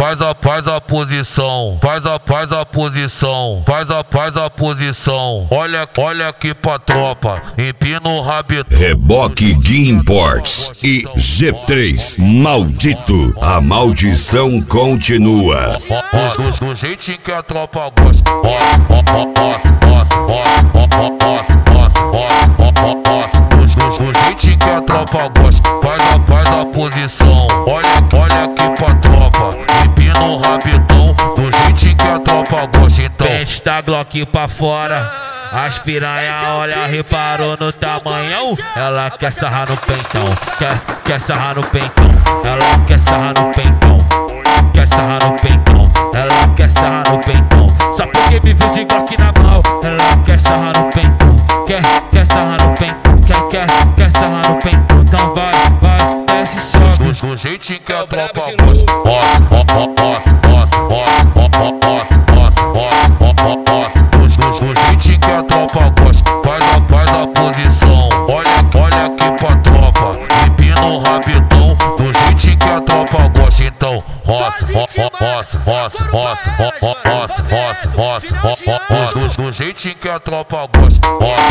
faz a posição, faz a posição, faz a posição. Olha aqui pra tropa, empina o rabetão. Reboque Gui Imports e G3 Maldito, a maldição continua. Do jeitinho que a tropa gosta. Do jeitinho que a tropa gosta. Faz a posição. Olha aqui pra tropa, empina o rabetão. Do jeitinho que a tropa gosta. Então pente da Glock pra fora. As piranha, olha, reparou no tamanhão. Ela quer sarrar no peitão, quer sarrar no peitão. Ela quer sarrar no peitão, quer sarrar no peitão. Ela quer sarrar no peitão. Só porque me viu de Glock na mão. Ela quer sarrar no peitão, quer sarrar no peitão. Quer sarrar no peitão. Então vai, desce só. Do jeitinho que a tropa gosta. Do jeitinho que a tropa gosta. Faz a posição. Olha aqui pra tropa, empina o rabetão. Do jeitinho que a tropa gosta. Então roça. Do jeitinho que a tropa gosta.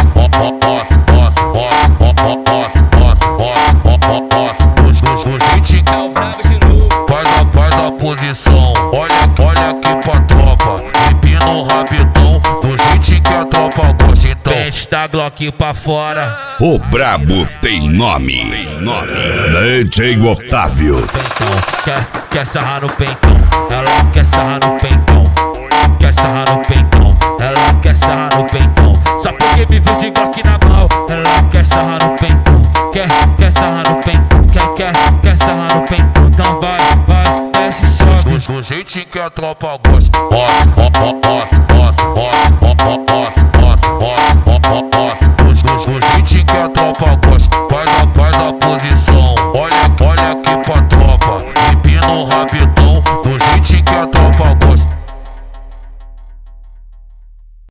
Do jeitinho que É o brabo de novo. faz a posição. Olha aqui pra tropa, empina o rabetão. Do jeitinho que a tropa gosta. Então Pente da Glock pra fora. O brabo tem nome. DJ Otávio. Peitão, quer sarrar no peitão. Ela quer sarrar no peitão, quer sarrar no peitão. Ela quer sarrar no peitão. Só porque me viu de Glock na mão. Ela quer sarrar no peitão, quer sarrar no peitão. Quer sarrar no peitão. Então vai, desce só. do jeitinho que a tropa gosta.